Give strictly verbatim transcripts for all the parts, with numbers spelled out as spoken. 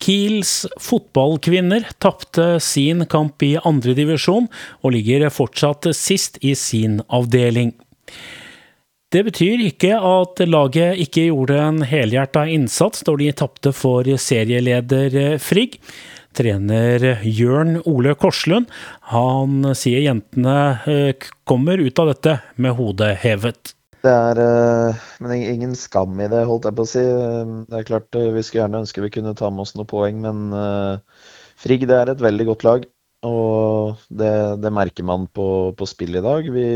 Kiels fotballkvinner tappte sin kamp i andre divisjon og ligger fortsatt sist i sin avdeling. Det betyr ikke at laget ikke gjorde en helhjertet innsats da de tappte for serieleder Frigg. Trener Jørn Ole Korslund, han sier jentene kommer ut av dette med hodet hevet. Det er men ingen skam i det, holdt jeg på å si. Det er klart, vi skulle gjerne ønske vi kunne ta med oss noen poeng, men Frigg det er et veldig godt lag, og det, det merker man på, på spill i dag. Vi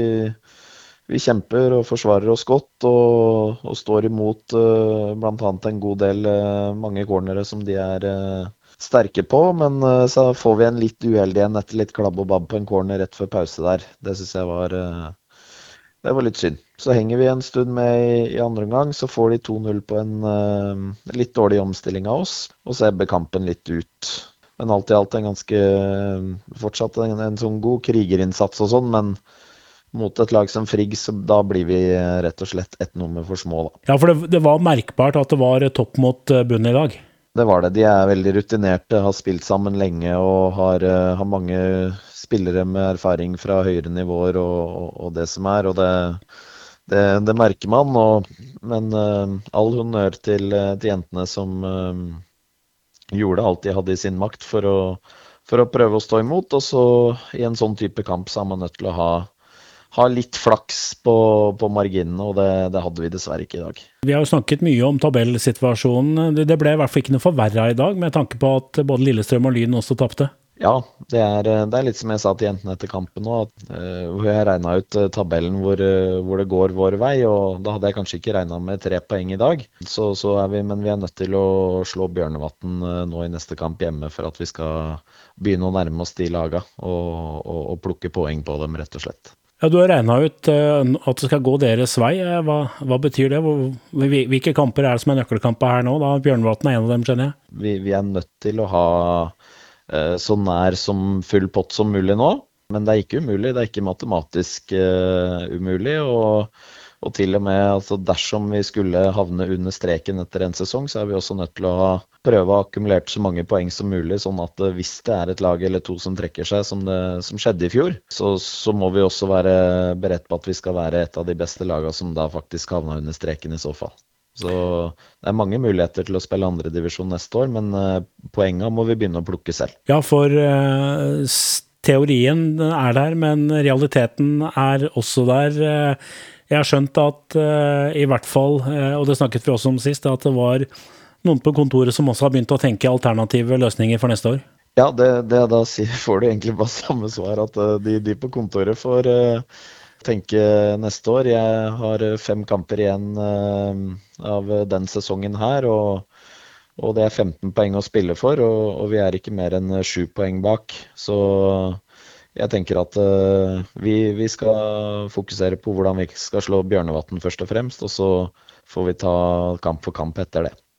Vi kjemper og forsvarer oss godt og, og står imot uh, blant annet en god del uh, mange cornere som de er uh, sterke på, men uh, så får vi en litt uheldig en etter litt klabb og babb på en corner rett før pause der. Det synes jeg var, uh, det var litt synd. Så henger vi en stund med i, i andre omgang, så får de to null på en uh, litt dårlig omstilling av oss, og så ebber kampen litt ut. Men alt i alt en ganske, uh, fortsatt en, en sånn god krigerinnsats og sånn, men mot et lag som Frigg, så da blir vi rett og slett et nummer for små. Da. Ja, for det, det var merkbart at det var topp mot bunn i dag. Det var det. De er veldig rutinerte, har spilt sammen lenge og har, har mange spillere med erfaring fra høyere nivåer og, og, og det som er. Og det, det, det merker man. Og, men uh, all honnør til, til jentene som uh, gjorde alt de hadde i sin makt for å, for å prøve å stå imot. Og så i en sånn type kamp så er man nødt til å ha ha litt flaks på, på marginene, og det, det hadde vi dessverre ikke i dag. Vi har jo snakket mye om tabellsituasjonen. Det ble i hvert fall ikke noe forverret i dag, med tanke på at både Lillestrøm og Lyn også tappte. Ja, det er, det er litt som jeg sa til jentene etter kampen nå, at uh, hvor jeg regnet ut uh, tabellen hvor, uh, hvor det går vår vei, og da hadde jeg kanskje ikke regnet med tre poeng i dag. Så, så er vi, men vi er nødt til å slå Bjørnevatn uh, nå i neste kamp hjemme for at vi skal begynne å nærme oss de laga og, og, og plukke poeng på dem, rett og slett. Ja, du har regnet ut uh, at det skal gå deres vei. Hva, hva betyr det? Hvilke kamper er det som er nøkkelkamper her nå? Da Bjørnevatn er en av dem, skjønner jeg. Vi, vi er nødt til å ha uh, så nær som full pott som mulig nå. Men det er ikke umulig. Det er ikke matematisk uh, umulig. Og, og til og med altså, dersom vi skulle havne under streken etter en sesong, så er vi også nødt til å ha, prøve å akkumulere så mange poeng som mulig, sånn at hvis det er et lag eller to som trekker seg, som, det, som skjedde i fjor, så, så må vi også være beredt på at vi skal være et av de beste lagene som da faktisk havner under streken i så fall. Så det er mange muligheter til å spille andre divisjon neste år, men uh, poengene må vi begynne å plukke selv. Ja, for uh, teorien er der, men realiteten er også der. Jeg har skjønt at uh, i hvert fall, uh, og det snakket vi også om sist, at det var noen på kontoret som også har begynt å tenke alternative løsninger for neste år. Ja, det, det da får du egentlig bare samme svar, at uh, de, de på kontoret får uh, tenke neste år. Jeg har fem kamper igjen uh, av den sesongen her, og, og det er femten poeng å spille for, og, og vi er ikke mer enn sju poeng bak. Så jeg tenker at uh, vi, vi skal fokusere på hvordan vi skal slå Bjørnevatn først og fremst, og så får vi ta kamp for kamp etter det.